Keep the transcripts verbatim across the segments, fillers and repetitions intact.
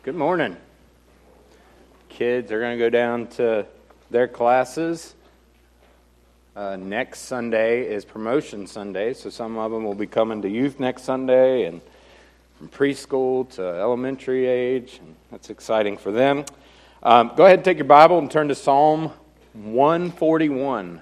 Good morning. Kids are going to go down to their classes. Uh, next Sunday is Promotion Sunday, so some of them will be coming to youth next Sunday, and from preschool to elementary age, and that's exciting for them. Um, go ahead and take your Bible and turn to Psalm one forty-one.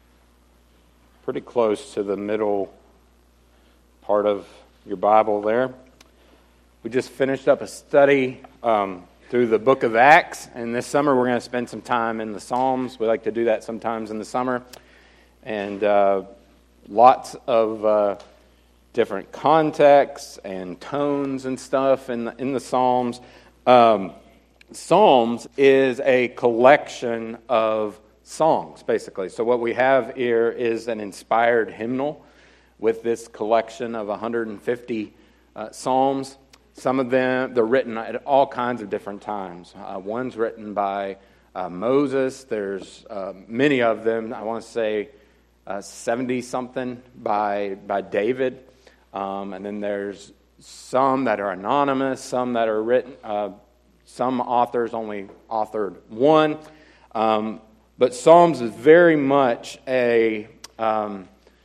Pretty close to the middle part of your Bible there. We just finished up a study um, through the book of Acts, and this summer we're going to spend some time in the Psalms. We like to do that sometimes in the summer, and uh, lots of uh, different contexts and tones and stuff in the, in the Psalms. Um, Psalms is a collection of songs, basically. So what we have here is an inspired hymnal with this collection of one hundred fifty uh, psalms. Some of them, they're written at all kinds of different times. Uh, one's written by uh, Moses. There's uh, many of them, I want to say uh, seventy-something by, by David. Um, and then there's some that are anonymous, some that are written, uh, some authors only authored one. Um, but Psalms is very much a, um,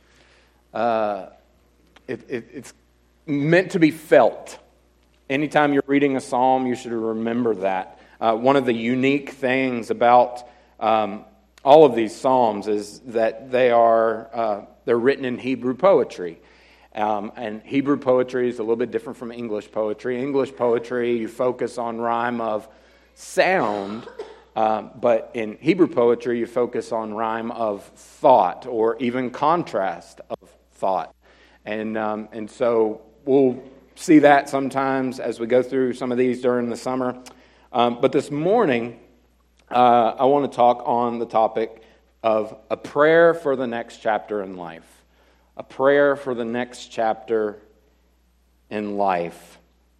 uh, it, it, it's meant to be felt. Anytime you're reading a psalm, you should remember that. Uh, one of the unique things about um, all of these psalms is that they are uh, they're written in Hebrew poetry, um, and Hebrew poetry is a little bit different from English poetry. English poetry, you focus on rhyme of sound, um, but in Hebrew poetry, you focus on rhyme of thought or even contrast of thought, and um, and so we'll see that sometimes as we go through some of these during the summer. Um, but this morning, uh, I want to talk on the topic of a prayer for the next chapter in life. A prayer for the next chapter in life.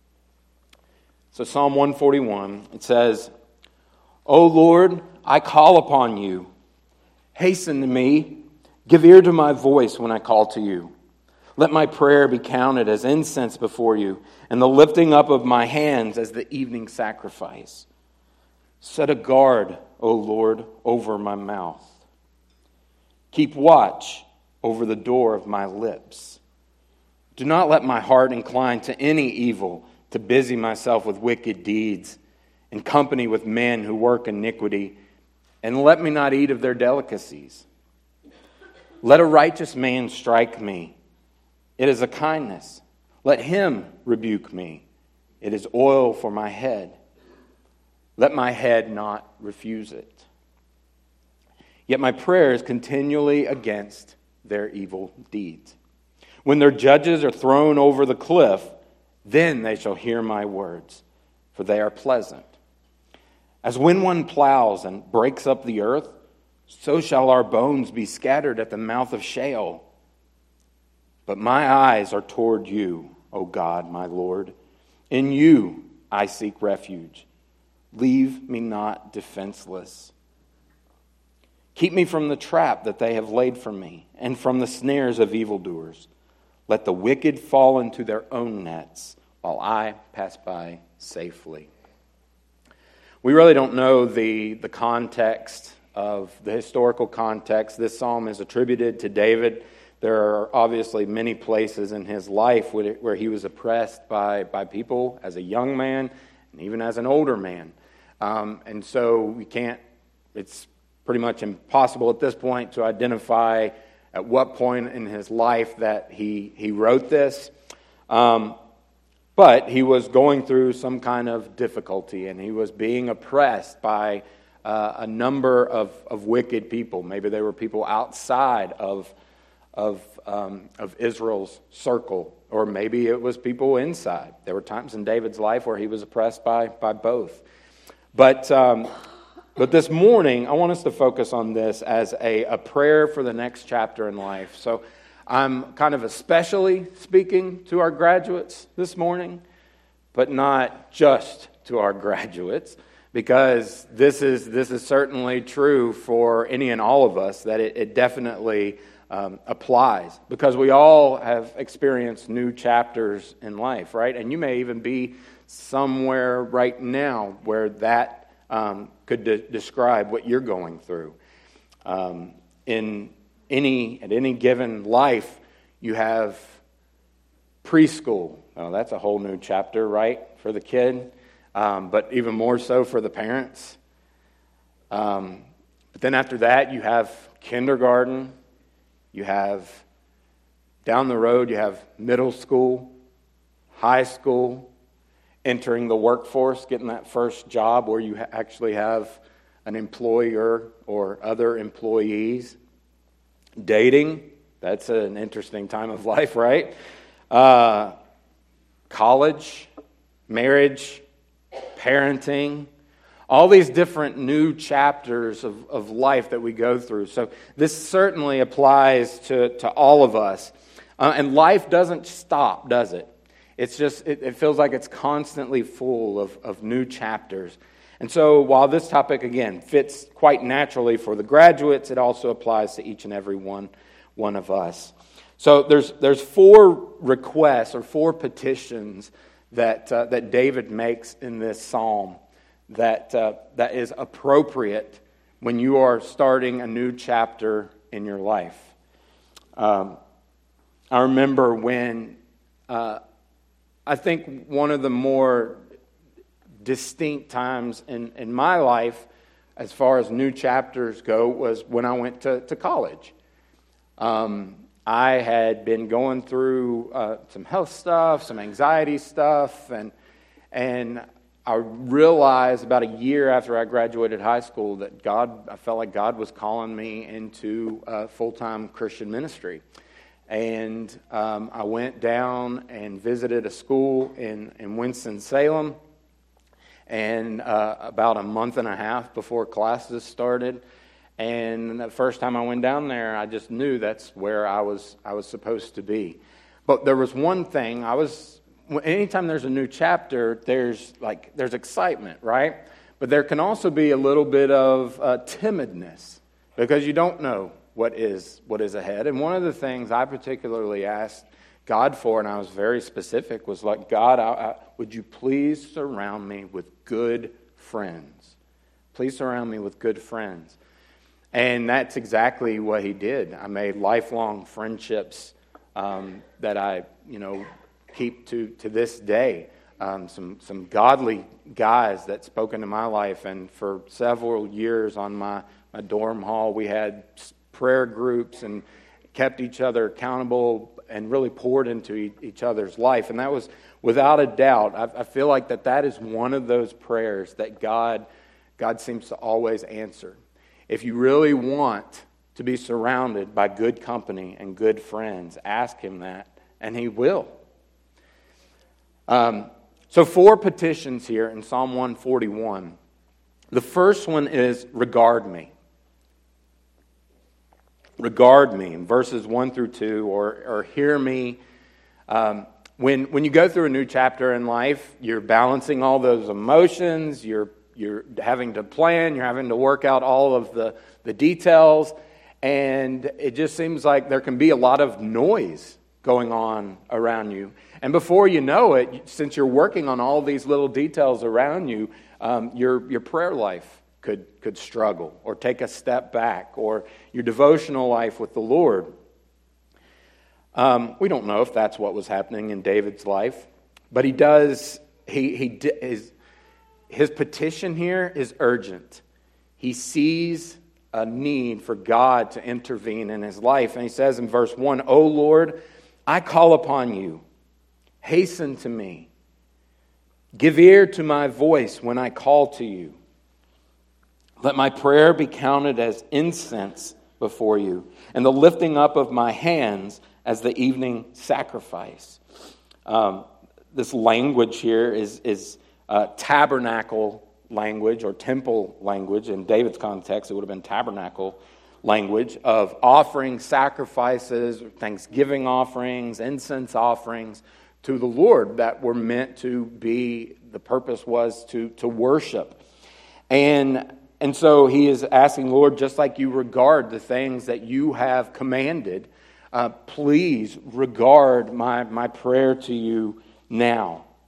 So Psalm one forty-one, it says, "O Lord, I call upon you. Hasten to me. Give ear to my voice when I call to you. Let my prayer be counted as incense before you, and the lifting up of my hands as the evening sacrifice. Set a guard, O Lord, over my mouth. Keep watch over the door of my lips. Do not let my heart incline to any evil, to busy myself with wicked deeds, in company with men who work iniquity, and let me not eat of their delicacies. Let a righteous man strike me. It is a kindness. Let him rebuke me. It is oil for my head. Let my head not refuse it. Yet my prayer is continually against their evil deeds. When their judges are thrown over the cliff, then they shall hear my words, for they are pleasant. As when one plows and breaks up the earth, so shall our bones be scattered at the mouth of Sheol. But my eyes are toward you, O God, my Lord. In you I seek refuge. Leave me not defenseless. Keep me from the trap that they have laid for me, and from the snares of evildoers. Let the wicked fall into their own nets, while I pass by safely." We really don't know the, the context of the historical context. This psalm is attributed to David. There are obviously many places in his life where he was oppressed by, by people as a young man and even as an older man. Um, and so we can't, it's pretty much impossible at this point to identify at what point in his life that he, he wrote this. Um, but he was going through some kind of difficulty, and he was being oppressed by uh, a number of, of wicked people. Maybe they were people outside of of um, of Israel's circle, or maybe it was people inside. There were times in David's life where he was oppressed by by both. But um, but this morning, I want us to focus on this as a, a prayer for the next chapter in life. So I'm kind of especially speaking to our graduates this morning, but not just to our graduates, because this is this is certainly true for any and all of us, that it, it definitely Um, applies, because we all have experienced new chapters in life, right? And you may even be somewhere right now where that um, could de- describe what you're going through. Um, in any at any given life, you have preschool. Oh, that's a whole new chapter, right, for the kid, um, but even more so for the parents. Um, but then after that, you have kindergarten. You have down the road, you have middle school, high school, entering the workforce, getting that first job where you ha- actually have an employer or other employees. Dating, that's an interesting time of life, right? Uh, college, marriage, parenting, all these different new chapters of, of life that we go through. So this certainly applies to, to all of us. Uh, and life doesn't stop, does it? It's just, it, it feels like it's constantly full of, of new chapters. And so while this topic, again, fits quite naturally for the graduates, it also applies to each and every one, one of us. So there's there's four requests or four petitions that uh, that David makes in this psalm that uh, that is appropriate when you are starting a new chapter in your life. Um, I remember when uh, I think one of the more distinct times in, in my life as far as new chapters go was when I went to, to college. Um, I had been going through uh, some health stuff, some anxiety stuff, and and I realized about a year after I graduated high school that God, I felt like God was calling me into uh, full-time Christian ministry. And um, I went down and visited a school in, in Winston-Salem. And uh, about a month and a half before classes started, and the first time I went down there, I just knew that's where I was I was supposed to be. But there was one thing I was. Anytime there's a new chapter, there's like there's excitement, right? But there can also be a little bit of uh, timidness because you don't know what is what is ahead. And one of the things I particularly asked God for, and I was very specific, was like, God, I, I, would you please surround me with good friends? Please surround me with good friends. And that's exactly what he did. I made lifelong friendships um, that I, you know, keep to, to this day. Um, some some godly guys that spoke into my life. And for several years on my, my dorm hall, we had prayer groups and kept each other accountable and really poured into each other's life. And that was, without a doubt, I, I feel like that that is one of those prayers that God, God seems to always answer. If you really want to be surrounded by good company and good friends, ask him that, and he will. Um, so four petitions here in Psalm one forty-one. The first one is, regard me. Regard me, in verses one through two, or, or hear me. Um, when when you go through a new chapter in life, you're balancing all those emotions, you're you're having to plan, you're having to work out all of the, the details, and it just seems like there can be a lot of noise going on around you. And before you know it, since you're working on all these little details around you, um, your your prayer life could could struggle or take a step back, or your devotional life with the Lord. Um, we don't know if that's what was happening in David's life, but he does. He he his his petition here is urgent. He sees a need for God to intervene in his life, and he says in verse one, "O Lord, I call upon you. Hasten to me. Give ear to my voice when I call to you. Let my prayer be counted as incense before you, and the lifting up of my hands as the evening sacrifice." Um, this language here is, is uh, tabernacle language or temple language. In David's context, it would have been tabernacle language of offering sacrifices, thanksgiving offerings, incense offerings to the Lord that were meant to be, the purpose was to, to worship. And And so he is asking, Lord, just like you regard the things that you have commanded, uh, please regard my, my prayer to you now.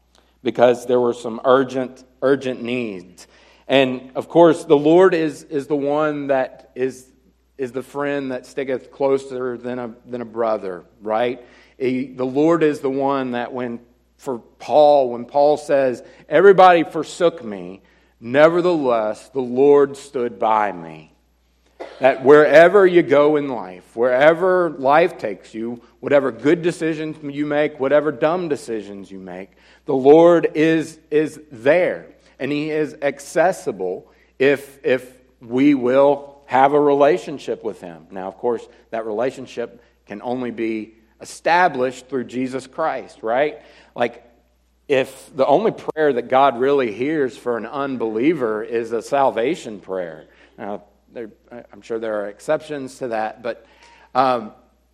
because there were some urgent, urgent needs. And of course, the Lord is is the one that is is the friend that sticketh closer than a than a brother, right? He, the Lord is the one that when for Paul, when Paul says, "Everybody forsook me, nevertheless the Lord stood by me." That wherever you go in life, wherever life takes you, whatever good decisions you make, whatever dumb decisions you make, the Lord is is there. And He is accessible if if we will have a relationship with Him. Now, of course, that relationship can only be established through Jesus Christ, right? Like, if the only prayer that God really hears for an unbeliever is a salvation prayer. Now, there, I'm sure there are exceptions to that, but um,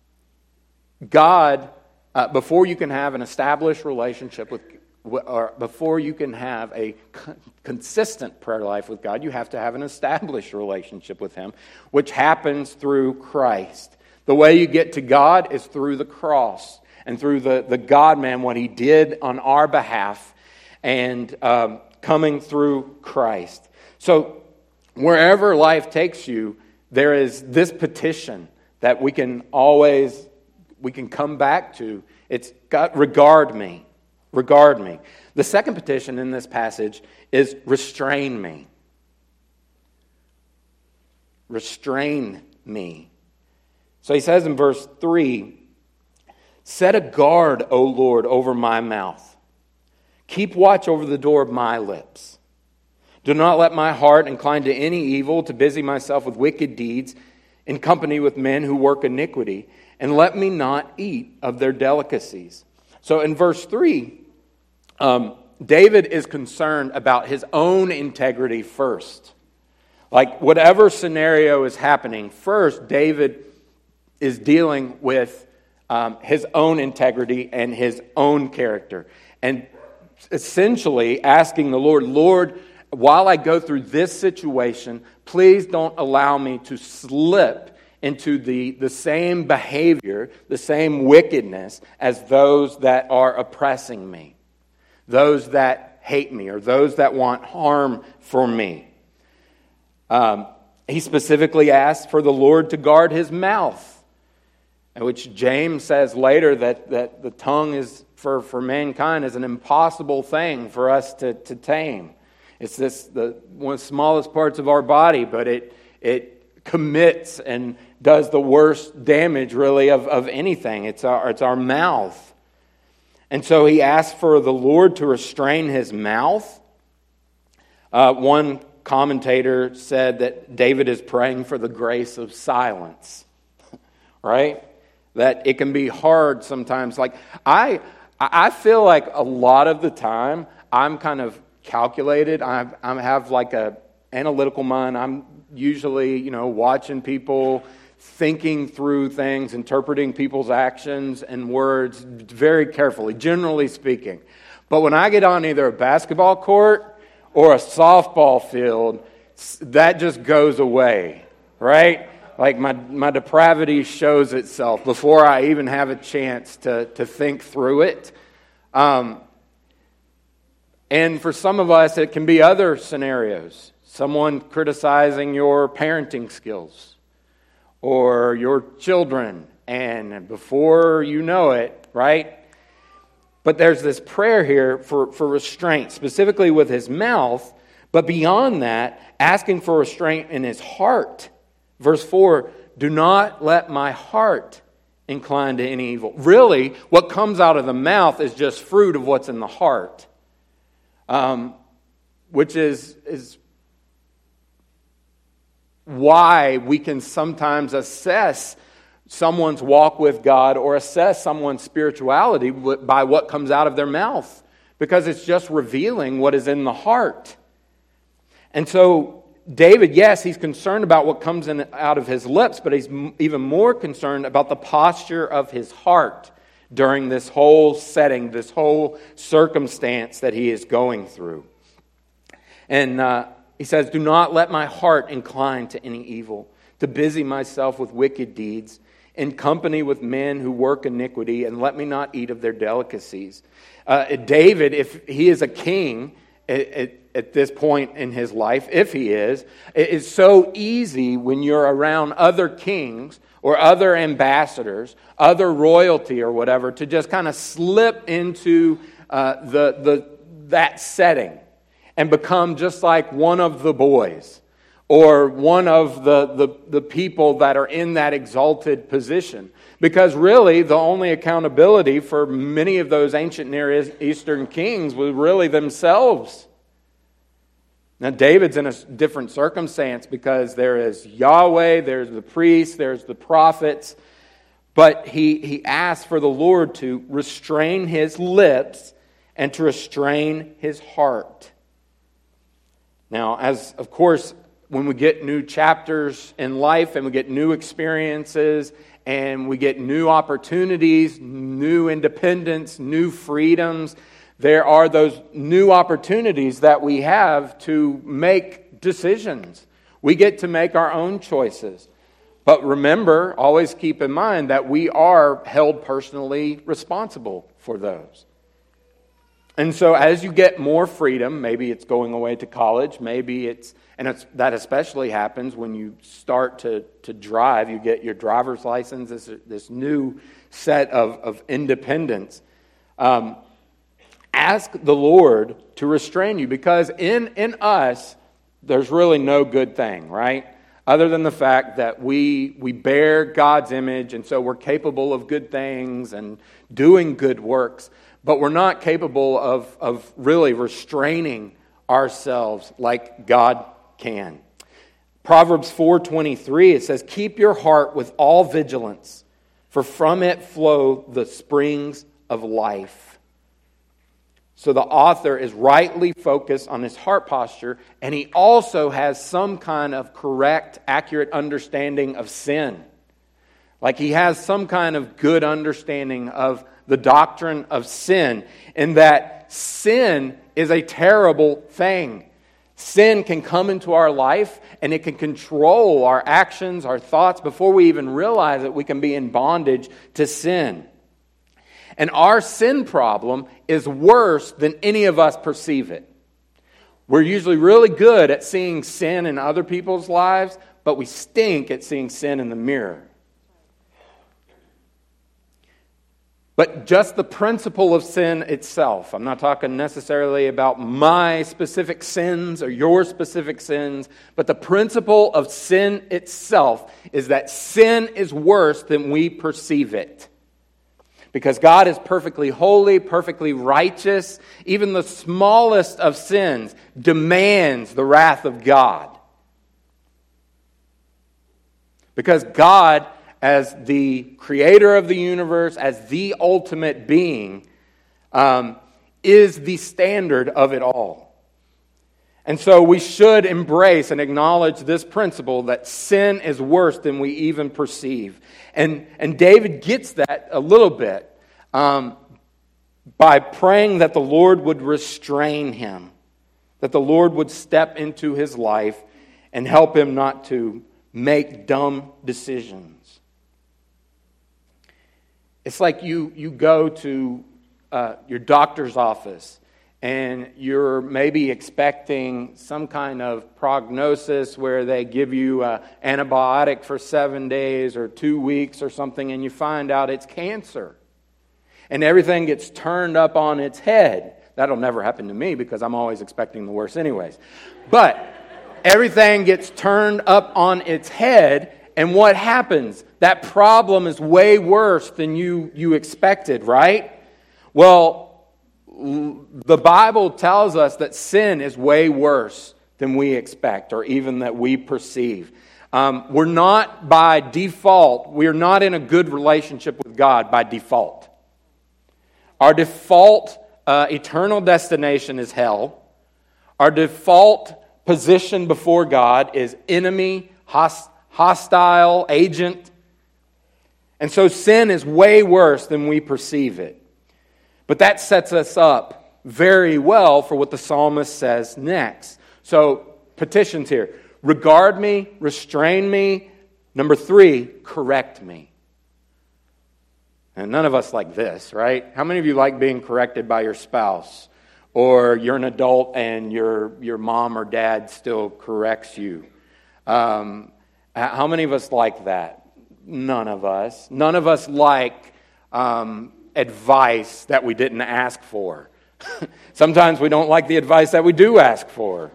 God, uh, before you can have an established relationship with or before you can have a consistent prayer life with God, you have to have an established relationship with Him, which happens through Christ. The way you get to God is through the cross and through the, the God-man, what He did on our behalf, and um, coming through Christ. So wherever life takes you, there is this petition that we can always, we can come back to. It's God, regard me. Regard me. The second petition in this passage is restrain me. Restrain me. So he says in verse three, set a guard, O Lord, over my mouth. Keep watch over the door of my lips. Do not let my heart incline to any evil, to busy myself with wicked deeds, in company with men who work iniquity, and let me not eat of their delicacies. So in verse three, Um, David is concerned about his own integrity first. Like, whatever scenario is happening, first, David is dealing with um, his own integrity and his own character. And essentially asking the Lord, Lord, while I go through this situation, please don't allow me to slip into the, the same behavior, the same wickedness as those that are oppressing me. Those that hate me, or those that want harm for me. Um, he specifically asked for the Lord to guard his mouth, which James says later that, that the tongue is for, for mankind is an impossible thing for us to, to tame. It's this the one of the smallest parts of our body, but it it commits and does the worst damage really of, of anything. It's our it's our mouth. And so he asked for the Lord to restrain his mouth. Uh, one commentator said that David is praying for the grace of silence, right? That it can be hard sometimes. Like I, I feel like a lot of the time I'm kind of calculated. I, I have like a analytical mind. I'm usually, you know, watching people, thinking through things, interpreting people's actions and words very carefully, generally speaking. But when I get on either a basketball court or a softball field, that just goes away, right? Like my, my depravity shows itself before I even have a chance to, to think through it. Um, and for some of us, it can be other scenarios. Someone criticizing your parenting skills, or your children, and before you know it, right? But there's this prayer here for, for restraint, specifically with his mouth, but beyond that, asking for restraint in his heart. Verse four, do not let my heart incline to any evil. Really, what comes out of the mouth is just fruit of what's in the heart, um, which is is why we can sometimes assess someone's walk with God or assess someone's spirituality by what comes out of their mouth, because it's just revealing what is in the heart. And so David, yes, he's concerned about what comes in out of his lips, but he's even more concerned about the posture of his heart during this whole setting, this whole circumstance that he is going through. And uh, he says, do not let my heart incline to any evil, to busy myself with wicked deeds, in company with men who work iniquity, and let me not eat of their delicacies. Uh, David, if he is a king at, at, at this point in his life, if he is, it is so easy when you're around other kings or other ambassadors, other royalty or whatever, to just kind of slip into uh, the the that setting and become just like one of the boys or one of the, the, the people that are in that exalted position. Because really, the only accountability for many of those ancient Near Eastern kings was really themselves. Now, David's in a different circumstance because there is Yahweh, there's the priests, there's the prophets. But he, he asked for the Lord to restrain his lips and to restrain his heart. Now, as of course, when we get new chapters in life and we get new experiences and we get new opportunities, new independence, new freedoms, there are those new opportunities that we have to make decisions. We get to make our own choices. But remember, always keep in mind that we are held personally responsible for those. And so as you get more freedom, maybe it's going away to college, maybe it's, and it's, that especially happens when you start to, to drive, you get your driver's license, this, this new set of, of independence. Um, ask the Lord to restrain you, because in, in us, there's really no good thing, right? Other than the fact that we we bear God's image, and so we're capable of good things and doing good works. But we're not capable of, of really restraining ourselves like God can. Proverbs four twenty-three, it says, "Keep your heart with all vigilance, for from it flow the springs of life." So the author is rightly focused on his heart posture, and he also has some kind of correct, accurate understanding of sin. Like he has some kind of good understanding of the doctrine of sin, in that sin is a terrible thing. Sin can come into our life and it can control our actions, our thoughts. Before we even realize it, we can be in bondage to sin. And our sin problem is worse than any of us perceive it. We're usually really good at seeing sin in other people's lives, but we stink at seeing sin in the mirror. But just the principle of sin itself. I'm not talking necessarily about my specific sins or your specific sins, but the principle of sin itself is that sin is worse than we perceive it. Because God is perfectly holy, perfectly righteous. Even the smallest of sins demands the wrath of God. Because God, as the creator of the universe, as the ultimate being, um, is the standard of it all. And so we should embrace and acknowledge this principle that sin is worse than we even perceive. And, and David gets that a little bit um, by praying that the Lord would restrain him, that the Lord would step into his life and help him not to make dumb decisions. It's like you, you go to uh, your doctor's office and you're maybe expecting some kind of prognosis where they give you an antibiotic for seven days or two weeks or something, and you find out it's cancer. And everything gets turned up on its head. That'll never happen to me because I'm always expecting the worst anyways. But everything gets turned up on its head. And what happens? That problem is way worse than you, you expected, right? Well, the Bible tells us that sin is way worse than we expect or even that we perceive. Um, we're not by default, we're not in a good relationship with God by default. Our default uh, eternal destination is hell. Our default position before God is enemy, hostile, hostile agent. And so sin is way worse than we perceive it. But that sets us up very well for what the psalmist says next. So petitions here. Regard me, restrain me. Number three, correct me. And none of us like this, right? How many of you like being corrected by your spouse? Or you're an adult and your your mom or dad still corrects you? Um, how many of us like that? None of us. None of us like um, advice that we didn't ask for. Sometimes we don't like the advice that we do ask for.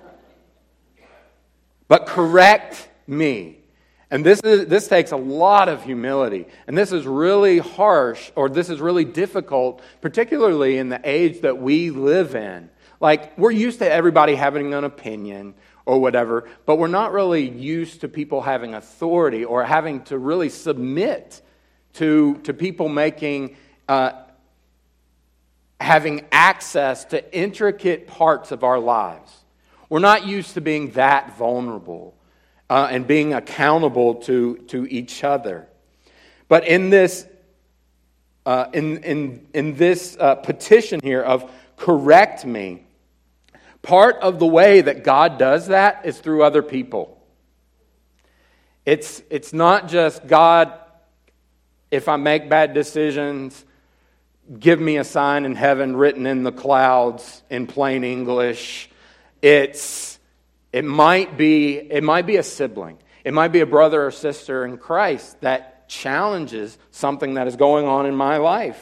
But correct me. And this is this takes a lot of humility. And this is really harsh, or this is really difficult, particularly in the age that we live in. Like, we're used to everybody having an opinion or whatever, but we're not really used to people having authority or having to really submit to, to people making, uh, having access to intricate parts of our lives. We're not used to being that vulnerable. Uh, and being accountable to, to each other. But in this uh, in, in, in this uh, petition here of correct me, part of the way that God does that is through other people. It's, it's not just, God, if I make bad decisions, give me a sign in heaven written in the clouds in plain English. It's It might be it might be a sibling. It might be a brother or sister in Christ that challenges something that is going on in my life.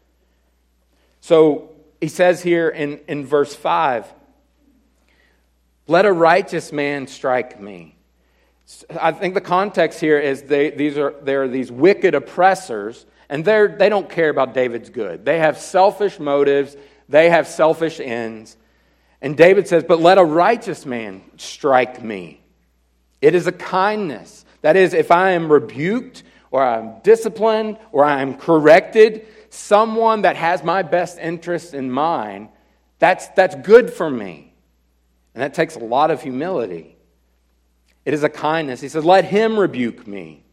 So he says here in, in verse five, let a righteous man strike me. I think the context here is they these are there are these wicked oppressors, and they're they don't care about David's good. They have selfish motives, they have selfish ends. And David says, but let a righteous man strike me. It is a kindness. That is, if I am rebuked or I'm disciplined or I'm corrected, someone that has my best interest in mind, that's, that's good for me. And that takes a lot of humility. It is a kindness. He says, let him rebuke me.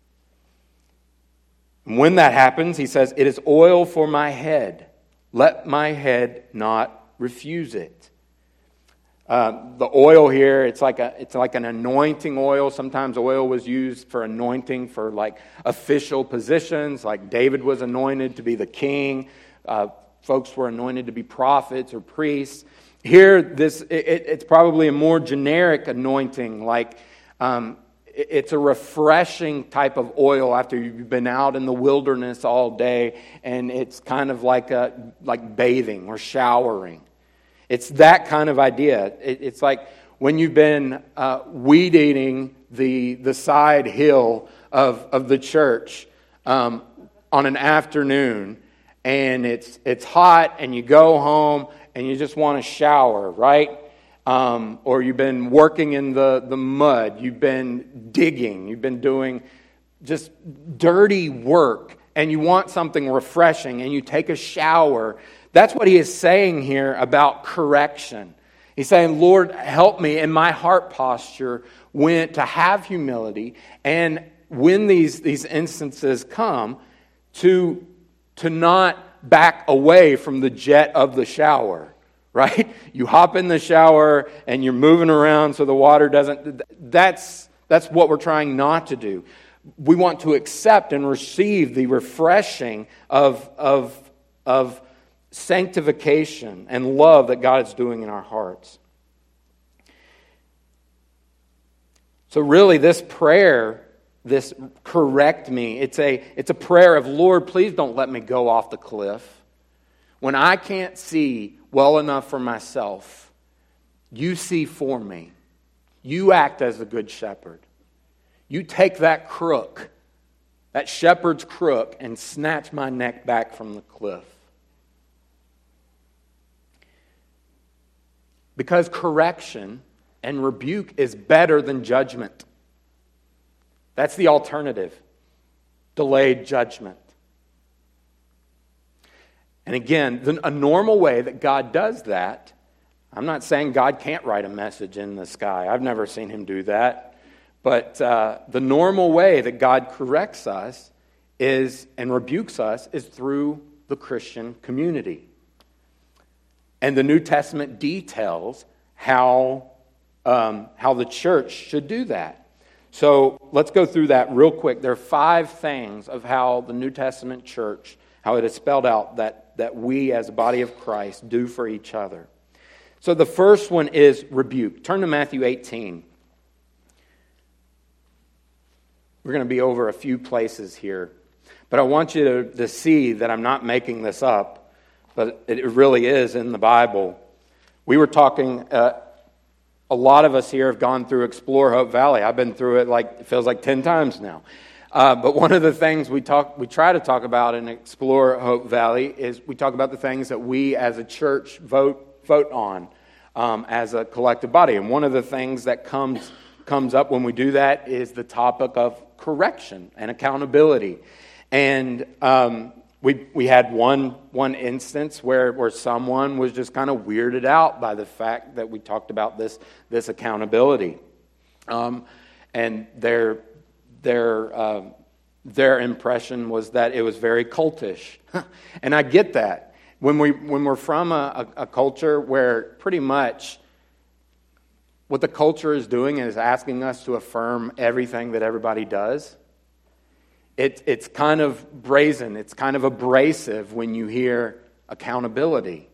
And when that happens, he says, it is oil for my head. Let my head not refuse it. Uh, the oil here, it's like a it's like an anointing oil. Sometimes oil was used for anointing for like official positions, like David was anointed to be the king. Uh, folks were anointed to be prophets or priests. Here, this it, it's probably a more generic anointing, like um, it, it's a refreshing type of oil after you've been out in the wilderness all day, and it's kind of like a like bathing or showering. It's that kind of idea. It, it's like when you've been uh, weed eating the the side hill of of the church um, on an afternoon, and it's it's hot, and you go home and you just want to shower, right? Um, or you've been working in the the mud, you've been digging, you've been doing just dirty work, and you want something refreshing, and you take a shower. That's what he is saying here about correction. He's saying, Lord, help me in my heart posture when to have humility, and when these, these instances come, to, to not back away from the jet of the shower, right? You hop in the shower and you're moving around so the water doesn't... That's, that's what we're trying not to do. We want to accept and receive the refreshing of, of, of sanctification and love that God is doing in our hearts. So really, this prayer, this correct me, it's a, it's a prayer of, Lord, please don't let me go off the cliff. When I can't see well enough for myself, you see for me. You act as a good shepherd. You take that crook, that shepherd's crook, and snatch my neck back from the cliff. Because correction and rebuke is better than judgment. That's the alternative. Delayed judgment. And again, a normal way that God does that, I'm not saying God can't write a message in the sky. I've never seen him do that. But uh, the normal way that God corrects us is and rebukes us is through the Christian community. And the New Testament details how, um, how the church should do that. So let's go through that real quick. There are five things of how the New Testament church, how it is spelled out that, that we as a body of Christ do for each other. So the first one is rebuke. Turn to Matthew eighteen. We're going to be over a few places here. But I want you to, to see that I'm not making this up, but it really is in the Bible. We were talking, uh, a lot of us here have gone through Explore Hope Valley. I've been through it like, it feels like ten times now. Uh, but one of the things we talk, we try to talk about in Explore Hope Valley is we talk about the things that we as a church vote vote on um, as a collective body. And one of the things that comes comes up when we do that is the topic of correction and accountability. And um, we we had one one instance where, where someone was just kind of weirded out by the fact that we talked about this this accountability, um, and their their uh, their impression was that it was very cultish, and I get that when we when we're from a, a, a culture where pretty much what the culture is doing is asking us to affirm everything that everybody does. It, it's kind of brazen. It's kind of abrasive when you hear accountability.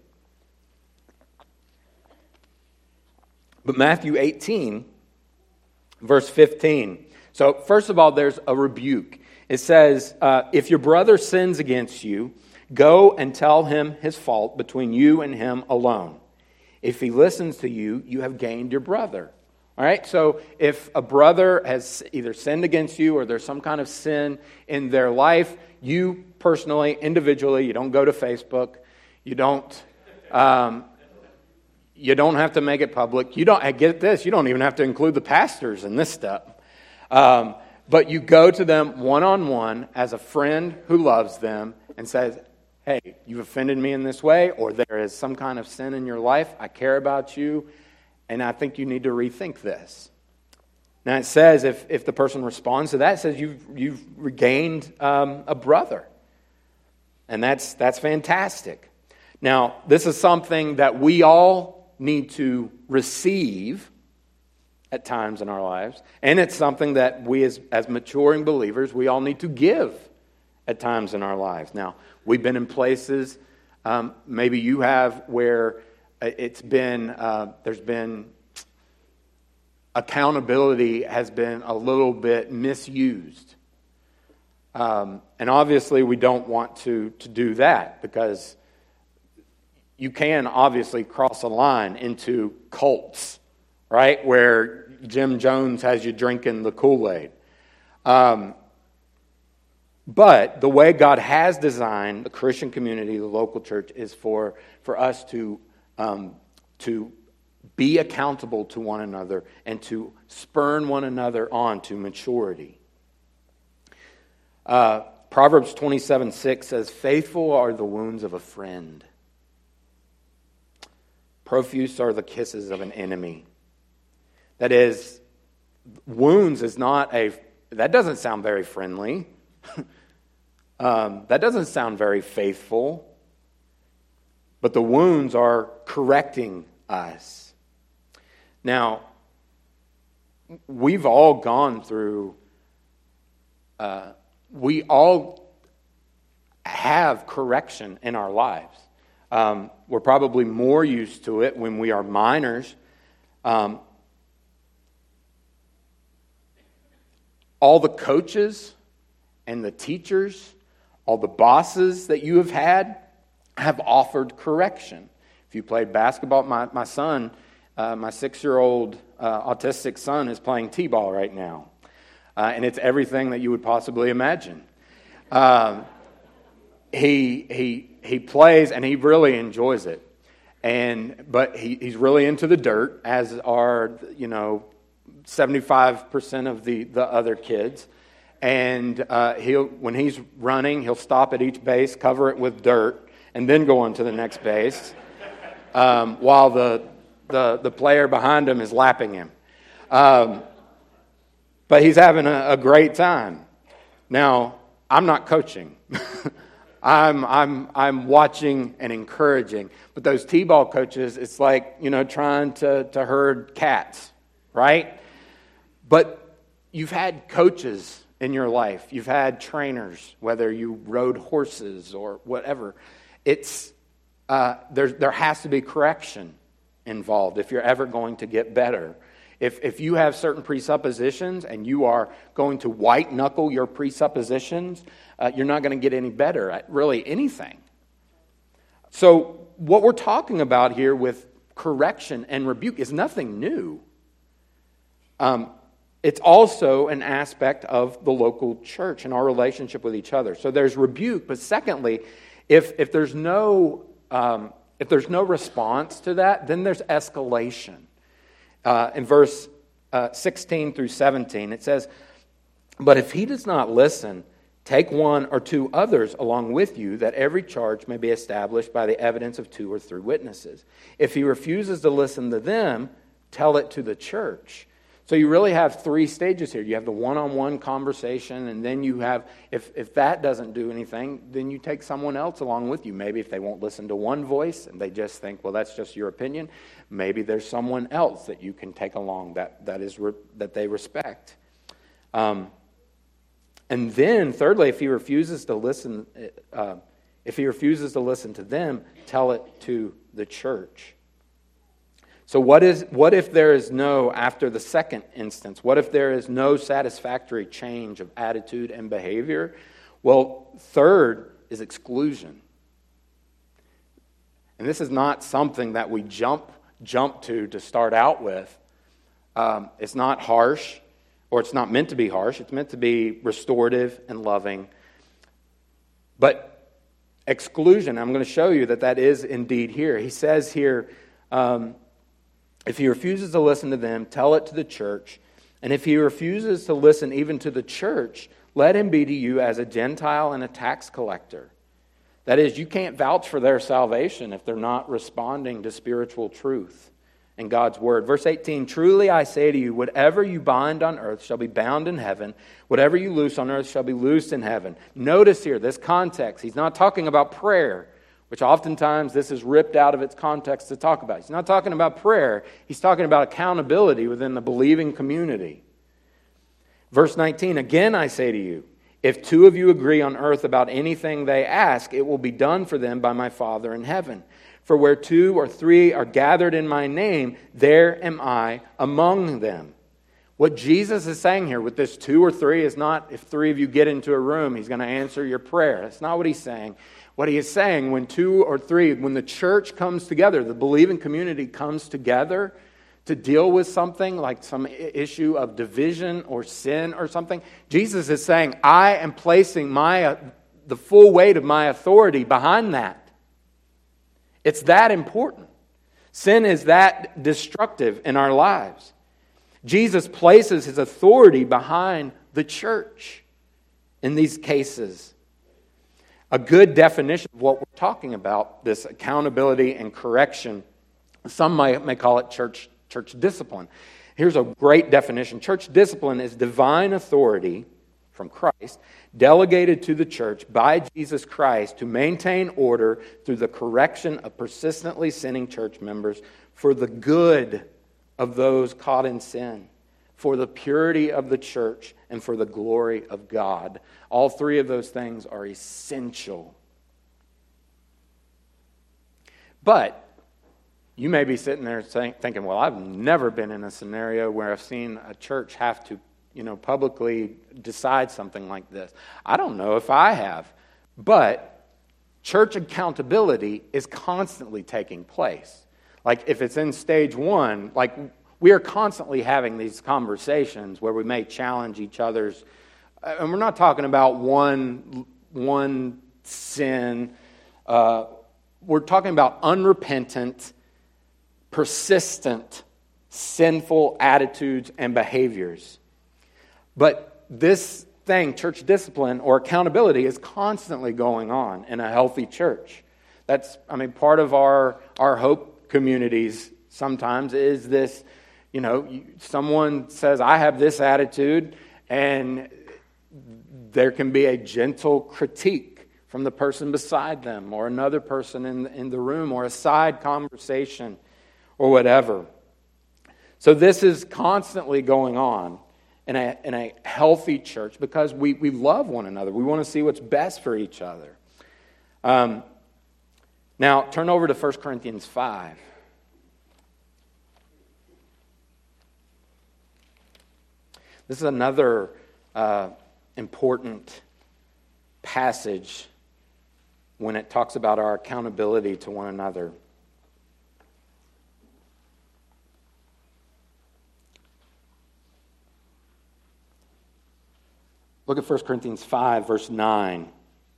But Matthew eighteen, verse fifteen. So first of all, there's a rebuke. It says, uh, if your brother sins against you, go and tell him his fault between you and him alone. If he listens to you, you have gained your brother. All right, so if a brother has either sinned against you or there's some kind of sin in their life, you personally, individually, you don't go to Facebook, you don't, um, you don't have to make it public. You don't. I get this. You don't even have to include the pastors in this step, um, but you go to them one on one as a friend who loves them and says, "Hey, you've offended me in this way, or there is some kind of sin in your life. I care about you. And I think you need to rethink this." Now it says if, if the person responds to that, it says you've you've regained um, a brother, and that's that's fantastic. Now this is something that we all need to receive at times in our lives, and it's something that we as as maturing believers we all need to give at times in our lives. Now we've been in places, um, maybe you have, where It's been, uh, there's been, accountability has been a little bit misused. Um, and obviously we don't want to, to do that, because you can obviously cross a line into cults, right? Where Jim Jones has you drinking the Kool-Aid. Um, but the way God has designed the Christian community, the local church, is for, for us to Um, to be accountable to one another and to spurn one another on to maturity. Uh, Proverbs twenty-seven six says, "Faithful are the wounds of a friend. Profuse are the kisses of an enemy." That is, wounds is not a, that doesn't sound very friendly. um, that doesn't sound very faithful. But the wounds are correcting us. Now, we've all gone through, uh, we all have correction in our lives. Um, we're probably more used to it when we are minors. Um, all the coaches and the teachers, all the bosses that you have had, have offered correction. If you played basketball, my, my son, uh, my six-year-old uh, autistic son is playing t-ball right now. Uh, and it's everything that you would possibly imagine. Um, he he he plays and he really enjoys it. And but he, he's really into the dirt, as are, you know, seventy-five percent of the, the other kids. And uh, he'll when he's running, he'll stop at each base, cover it with dirt, and then go on to the next base, um, while the, the the player behind him is lapping him. Um, but he's having a, a great time. Now, I'm not coaching. I'm I'm I'm watching and encouraging. But those T-ball coaches, it's like, you know, trying to, to herd cats, right? But you've had coaches in your life. You've had trainers, whether you rode horses or whatever. It's uh, there. There has to be correction involved if you're ever going to get better. If if you have certain presuppositions and you are going to white knuckle your presuppositions, uh, you're not going to get any better at really anything. So what we're talking about here with correction and rebuke is nothing new. Um, it's also an aspect of the local church and our relationship with each other. So there's rebuke, but secondly, if if there's no um, if there's no response to that, then there's escalation. Uh, in verse uh, sixteen through seventeen, it says, "But if he does not listen, take one or two others along with you, that every charge may be established by the evidence of two or three witnesses. If he refuses to listen to them, tell it to the church." So you really have three stages here. You have the one-on-one conversation, and then you have, if, if that doesn't do anything, then you take someone else along with you. Maybe if they won't listen to one voice and they just think, well, that's just your opinion, maybe there's someone else that you can take along that that is re- that they respect. Um, and then, thirdly, if he refuses to listen, uh, if he refuses to listen to them, tell it to the church. So what is what if there is no, after the second instance, what if there is no satisfactory change of attitude and behavior? Well, third is exclusion. And this is not something that we jump jump to to start out with. Um, it's not harsh, or it's not meant to be harsh. It's meant to be restorative and loving. But exclusion, I'm going to show you that that is indeed here. He says here, um, if he refuses to listen to them, tell it to the church. And if he refuses to listen even to the church, let him be to you as a Gentile and a tax collector. That is, you can't vouch for their salvation if they're not responding to spiritual truth and God's word. Verse eighteen, "Truly I say to you, whatever you bind on earth shall be bound in heaven. Whatever you loose on earth shall be loosed in heaven." Notice here, this context. He's not talking about prayer, which oftentimes this is ripped out of its context to talk about. He's not talking about prayer. He's talking about accountability within the believing community. Verse nineteen, "Again I say to you, if two of you agree on earth about anything they ask, it will be done for them by my Father in heaven. For where two or three are gathered in my name, there am I among them." What Jesus is saying here with this two or three is not if three of you get into a room, he's going to answer your prayer. That's not what he's saying. What he is saying, when two or three, when the church comes together, the believing community comes together to deal with something like some issue of division or sin or something, Jesus is saying, I am placing my the full weight of my authority behind that. It's that important. Sin is that destructive in our lives. Jesus places his authority behind the church in these cases. A good definition of what we're talking about, this accountability and correction, some may, may call it church, church discipline. Here's a great definition. Church discipline is divine authority from Christ, delegated to the church by Jesus Christ to maintain order through the correction of persistently sinning church members for the good of those caught in sin, for the purity of the church, and for the glory of God. All three of those things are essential. But you may be sitting there saying, thinking, well, I've never been in a scenario where I've seen a church have to, you know, publicly decide something like this. I don't know if I have. But church accountability is constantly taking place. Like if it's in stage one, like we are constantly having these conversations where we may challenge each other's, and we're not talking about one, one sin. Uh, we're talking about unrepentant, persistent, sinful attitudes and behaviors. But this thing, church discipline or accountability, is constantly going on in a healthy church. That's, I mean, part of our, our hope communities sometimes is this, you know, someone says, I have this attitude, and there can be a gentle critique from the person beside them or another person in the, in the room or a side conversation or whatever. So this is constantly going on. in a, in a healthy church because we, we love one another. We want to see what's best for each other. Um, now, turn over to First Corinthians five. This is another uh, important passage when it talks about our accountability to one another. Look at First Corinthians five, verse nine.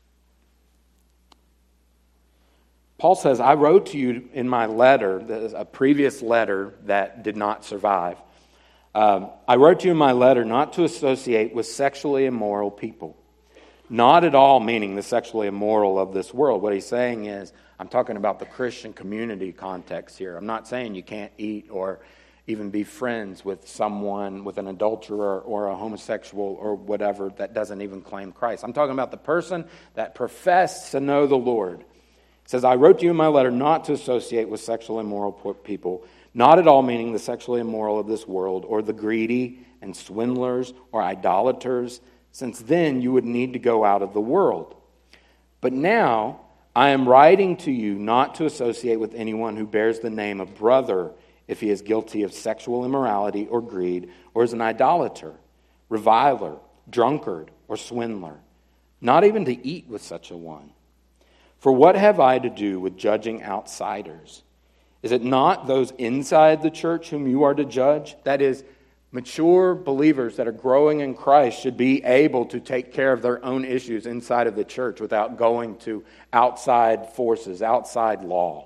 Paul says, I wrote to you in my letter, a previous letter that did not survive. Um, I wrote to you in my letter not to associate with sexually immoral people. Not at all meaning the sexually immoral of this world. What he's saying is, I'm talking about the Christian community context here. I'm not saying you can't eat or even be friends with someone, with an adulterer or a homosexual or whatever that doesn't even claim Christ. I'm talking about the person that professed to know the Lord. It says, I wrote to you in my letter not to associate with sexually immoral people. Not at all meaning the sexually immoral of this world, or the greedy and swindlers or idolaters, since then you would need to go out of the world. But now I am writing to you not to associate with anyone who bears the name of brother if he is guilty of sexual immorality or greed, or is an idolater, reviler, drunkard, or swindler. Not even to eat with such a one. For what have I to do with judging outsiders? Is it not those inside the church whom you are to judge? That is, mature believers that are growing in Christ should be able to take care of their own issues inside of the church without going to outside forces, outside law.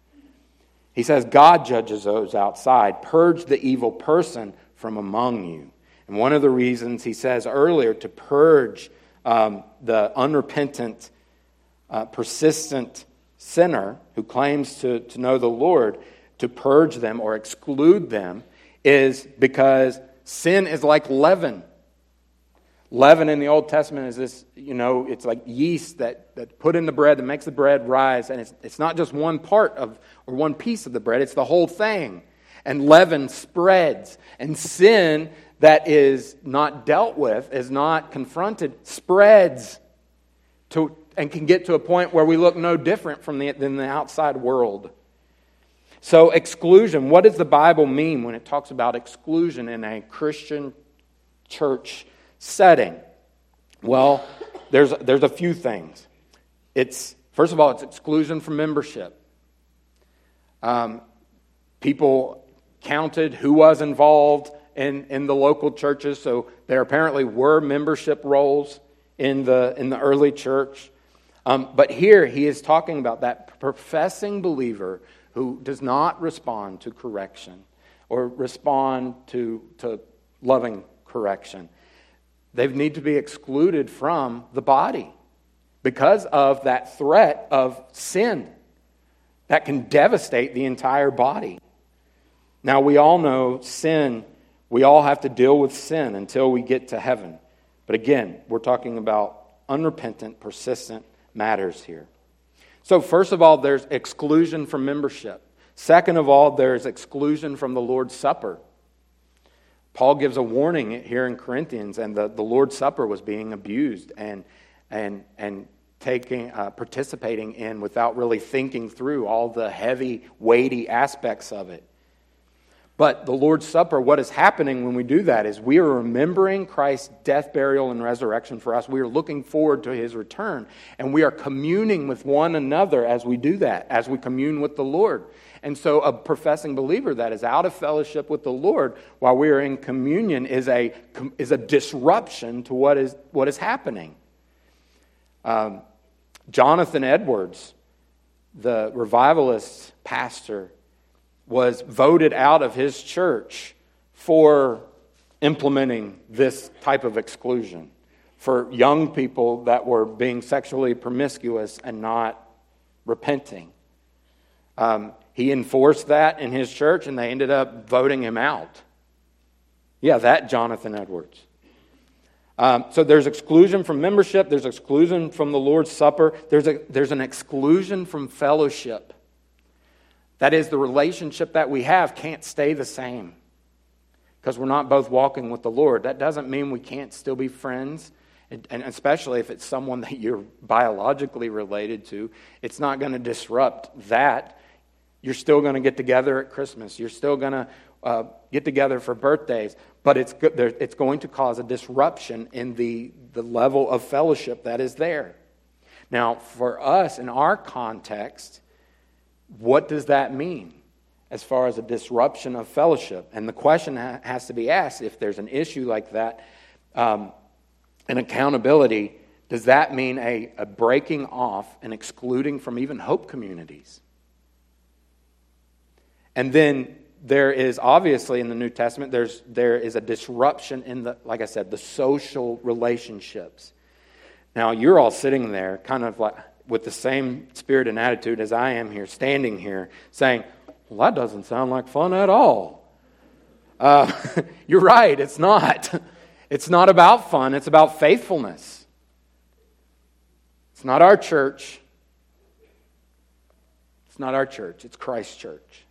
He says, God judges those outside. Purge the evil person from among you. And one of the reasons he says earlier to purge um, the unrepentant, uh, persistent sinner who claims to, to know the Lord, to purge them or exclude them, is because sin is like leaven. Leaven in the Old Testament is this, you know, it's like yeast that, that put in the bread that makes the bread rise. And it's, it's not just one part of, or one piece of the bread, it's the whole thing. And leaven spreads. And sin that is not dealt with, is not confronted, spreads to and can get to a point where we look no different from the, than the outside world. So exclusion, what does the Bible mean when it talks about exclusion in a Christian church setting? Well, there's, there's a few things. It's, first of all, it's exclusion from membership. Um, people counted who was involved in, in the local churches, so there apparently were membership rolls in the, in the early church. Um, but here he is talking about that professing believer who does not respond to correction or respond to, to loving correction. They need to be excluded from the body because of that threat of sin that can devastate the entire body. Now, we all know sin, we all have to deal with sin until we get to heaven. But again, we're talking about unrepentant, persistent matters here. So first of all, there's exclusion from membership. Second of all, there's exclusion from the Lord's Supper. Paul gives a warning here in Corinthians, and the, the Lord's Supper was being abused and and and taking uh, participating in without really thinking through all the heavy, weighty aspects of it. But the Lord's Supper, what is happening when we do that is we are remembering Christ's death, burial, and resurrection for us. We are looking forward to His return. And we are communing with one another as we do that, as we commune with the Lord. And so a professing believer that is out of fellowship with the Lord while we are in communion is a, is a disruption to what is, what is happening. Um, Jonathan Edwards, the revivalist pastor, was voted out of his church for implementing this type of exclusion for young people that were being sexually promiscuous and not repenting. Um, he enforced that in his church, and they ended up voting him out. Yeah, that Jonathan Edwards. Um, so there's exclusion from membership. There's exclusion from the Lord's Supper. There's a, there's an exclusion from fellowship. That is, the relationship that we have can't stay the same. because we're not both walking with the Lord. That doesn't mean we can't still be friends, and, and especially if it's someone that you're biologically related to. It's not going to disrupt that. You're still going to get together at Christmas. You're still going to uh, get together for birthdays, but it's go- there, it's going to cause a disruption in the, the level of fellowship that is there. Now, for us, in our context, what does that mean as far as a disruption of fellowship? And the question ha- has to be asked, if there's an issue like that, um, an accountability, does that mean a, a breaking off and excluding from even hope communities? And then there is obviously in the New Testament, there's there is a disruption in the, like I said, the social relationships. Now, you're all sitting there kind of like with the same spirit and attitude as I am here, standing here, saying, well, that doesn't sound like fun at all. Uh, you're right, it's not. It's not about fun, it's about faithfulness. It's not our church. It's not our church, it's Christ's church.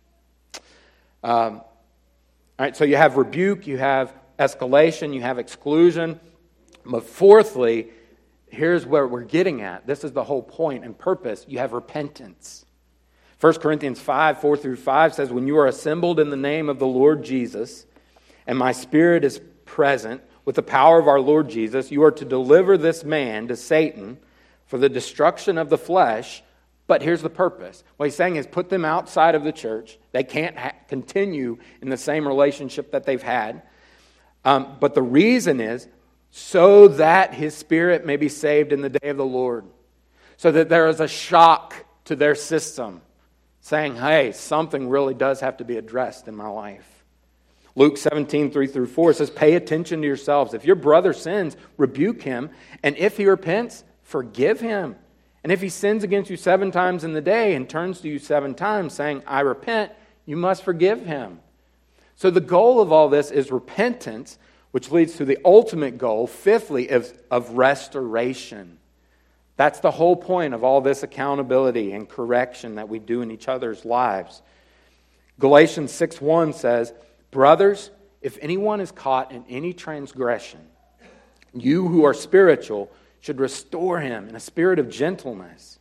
Um, all right, so you have rebuke, you have escalation, you have exclusion. But fourthly, here's where we're getting at. This is the whole point and purpose. You have repentance. First Corinthians five, four through five says, when you are assembled in the name of the Lord Jesus, and my spirit is present with the power of our Lord Jesus, you are to deliver this man to Satan for the destruction of the flesh. But here's the purpose. What he's saying is put them outside of the church. They can't ha- continue in the same relationship that they've had. Um, but the reason is so that his spirit may be saved in the day of the Lord. So that there is a shock to their system saying, hey, something really does have to be addressed in my life. Luke seventeen, three through four says, pay attention to yourselves. If your brother sins, rebuke him. And if he repents, forgive him. And if he sins against you seven times in the day and turns to you seven times saying, I repent, you must forgive him. So the goal of all this is repentance, which leads to the ultimate goal, fifthly, of, of restoration. That's the whole point of all this accountability and correction that we do in each other's lives. Galatians six one says, brothers, if anyone is caught in any transgression, you who are spiritual should restore him in a spirit of gentleness.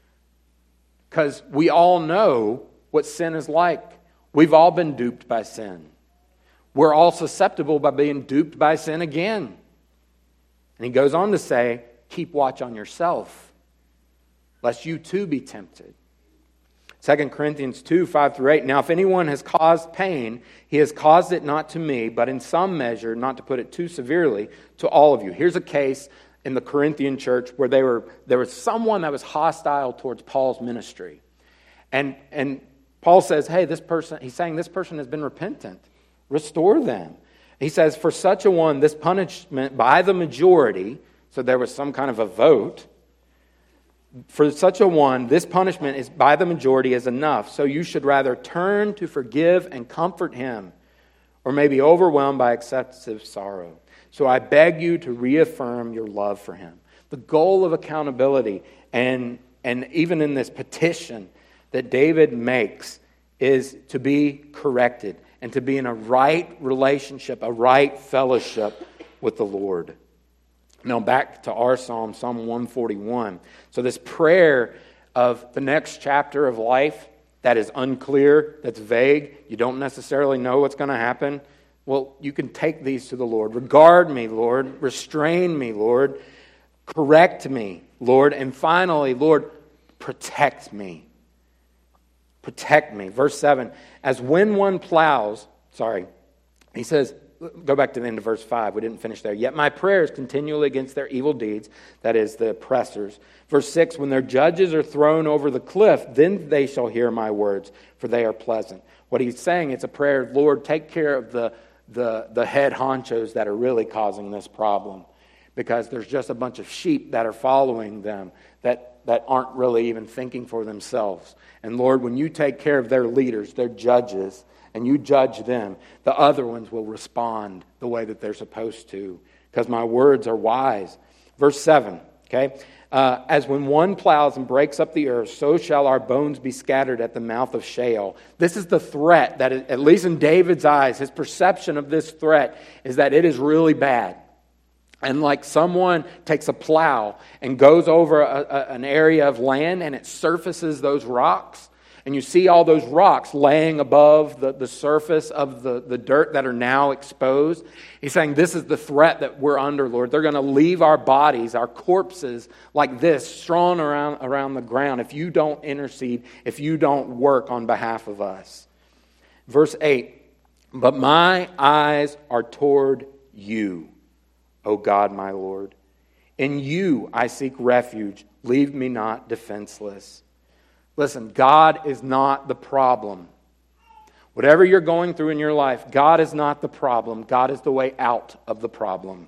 Because we all know what sin is like. We've all been duped by sin. We're all susceptible by being duped by sin again. And he goes on to say, keep watch on yourself, lest you too be tempted. Second Corinthians two, five through eight. Now if anyone has caused pain, he has caused it not to me, but in some measure, not to put it too severely, to all of you. Here's a case in the Corinthian church where they were there was someone that was hostile towards Paul's ministry. And and Paul says, hey, this person, he's saying this person has been repentant. Restore them. He says, for such a one, this punishment by the majority, so there was some kind of a vote, for such a one, this punishment is by the majority is enough. So you should rather turn to forgive and comfort him, or may be overwhelmed by excessive sorrow. So I beg you to reaffirm your love for him. The goal of accountability, and, and even in this petition that David makes, is to be corrected and to be in a right relationship, a right fellowship with the Lord. Now back to our psalm, Psalm one forty-one. So this prayer of the next chapter of life that is unclear, that's vague, you don't necessarily know what's going to happen. Well, you can take these to the Lord. Regard me, Lord. Restrain me, Lord. Correct me, Lord. And finally, Lord, protect me. Protect me. Verse seven, as when one plows, sorry, he says, go back to the end of verse five. We didn't finish there. Yet my prayer is continually against their evil deeds, that is, the oppressors. Verse six, when their judges are thrown over the cliff, then they shall hear my words, for they are pleasant. What he's saying, it's a prayer, Lord, take care of the the, the head honchos that are really causing this problem. Because there's just a bunch of sheep that are following them that, that aren't really even thinking for themselves. And Lord, when you take care of their leaders, their judges, and you judge them, the other ones will respond the way that they're supposed to. Because my words are wise. Verse seven, Okay? Uh, as when one plows and breaks up the earth, so shall our bones be scattered at the mouth of Sheol. This is the threat that, at least in David's eyes, his perception of this threat is that it is really bad. And like someone takes a plow and goes over a, a, an area of land and it surfaces those rocks, and you see all those rocks laying above the, the surface of the, the dirt that are now exposed. He's saying this is the threat that we're under, Lord. They're going to leave our bodies, our corpses like this, strewn around, around the ground if you don't intercede, if you don't work on behalf of us. Verse eight, but my eyes are toward you, O God, my Lord. In you I seek refuge. Leave me not defenseless. Listen, God is not the problem. Whatever you're going through in your life, God is not the problem. God is the way out of the problem.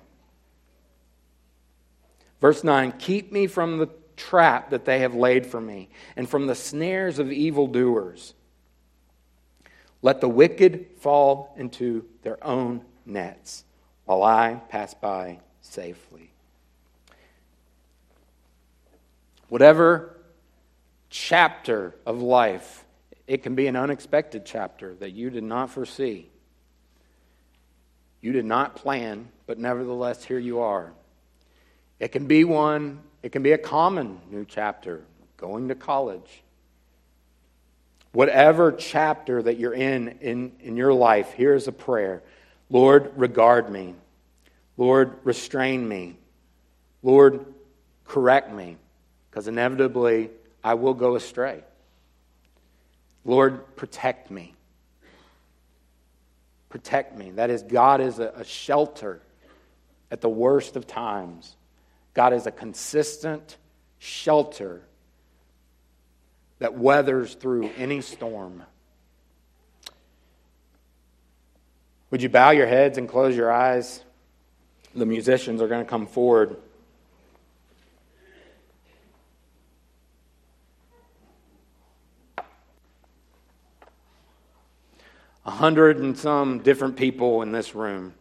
Verse nine, keep me from the trap that they have laid for me, and from the snares of evildoers. Let the wicked fall into their own nets, while I pass by safely. Whatever chapter of life, it can be an unexpected chapter that you did not foresee. You did not plan, but nevertheless here you are. It can be one, it can be a common new chapter, going to college. Whatever chapter that you're in, in in your life, here's a prayer. Lord, regard me. Lord, restrain me. Lord, correct me, because inevitably I will go astray. Lord, protect me. Protect me. That is, God is a, a shelter at the worst of times. God is a consistent shelter that weathers through any storm. Would you bow your heads and close your eyes? The musicians are going to come forward. A hundred and some different people in this room.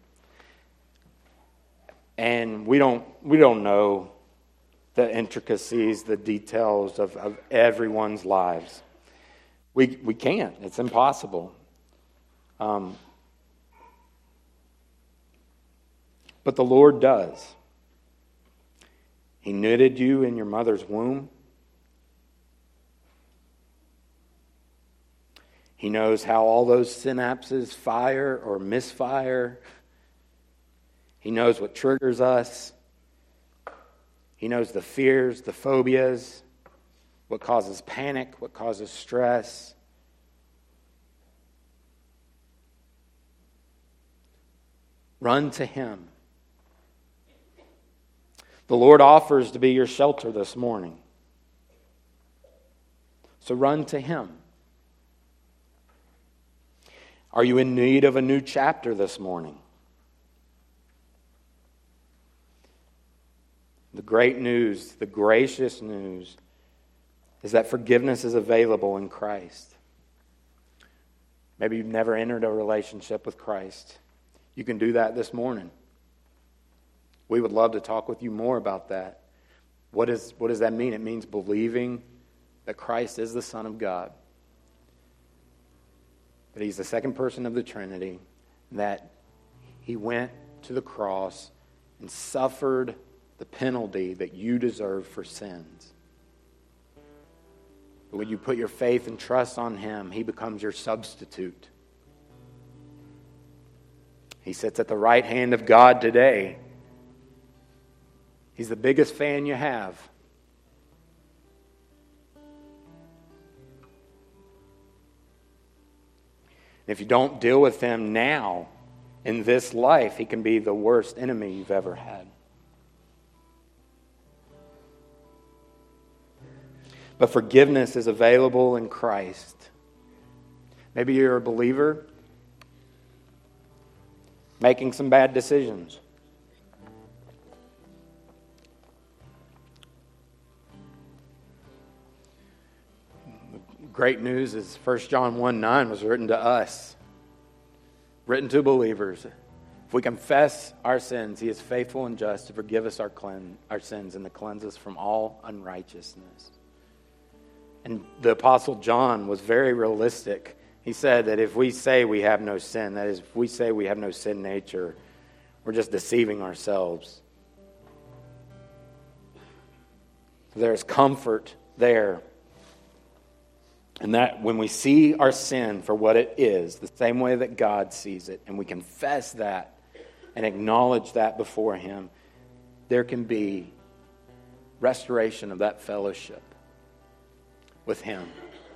And we don't we don't know the intricacies, the details of, of everyone's lives. We we can't. It's impossible. Um, but the Lord does. He knitted you in your mother's womb. He knows how all those synapses fire or misfire. He knows what triggers us. He knows the fears, the phobias, what causes panic, what causes stress. Run to Him. The Lord offers to be your shelter this morning. So run to Him. Are you in need of a new chapter this morning? The great news, the gracious news, is that forgiveness is available in Christ. Maybe you've never entered a relationship with Christ. You can do that this morning. We would love to talk with you more about that. What is, what does that mean? It means believing that Christ is the Son of God, that He's the second person of the Trinity, that He went to the cross and suffered the penalty that you deserve for sins. But when you put your faith and trust on Him, He becomes your substitute. He sits at the right hand of God today. He's the biggest fan you have. If you don't deal with Him now, in this life, He can be the worst enemy you've ever had. But forgiveness is available in Christ. Maybe you're a believer making some bad decisions. Great news is First John one nine was written to us, written to believers. If we confess our sins, He is faithful and just to forgive us our, clean, our sins and to cleanse us from all unrighteousness. And the Apostle John was very realistic. He said that if we say we have no sin, that is, if we say we have no sin nature, we're just deceiving ourselves. There's comfort there. And that when we see our sin for what it is, the same way that God sees it, and we confess that and acknowledge that before Him, there can be restoration of that fellowship with Him.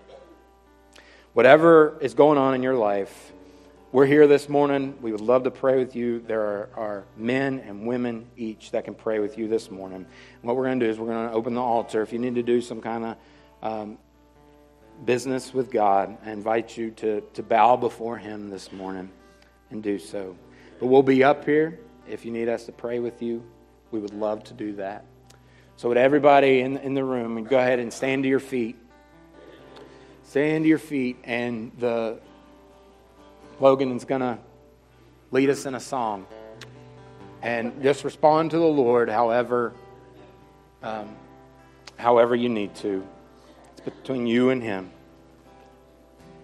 Whatever is going on in your life, we're here this morning. We would love to pray with you. There are, are men and women each that can pray with you this morning. And what we're going to do is we're going to open the altar. If you need to do some kind of um, business with God, I invite you to, to bow before Him this morning and do so. But we'll be up here. If you need us to pray with you, we would love to do that. So would everybody in, in the room, go ahead and stand to your feet. Stand to your feet, and the Logan is going to lead us in a song. And just respond to the Lord however, um, however you need to. It's between you and Him.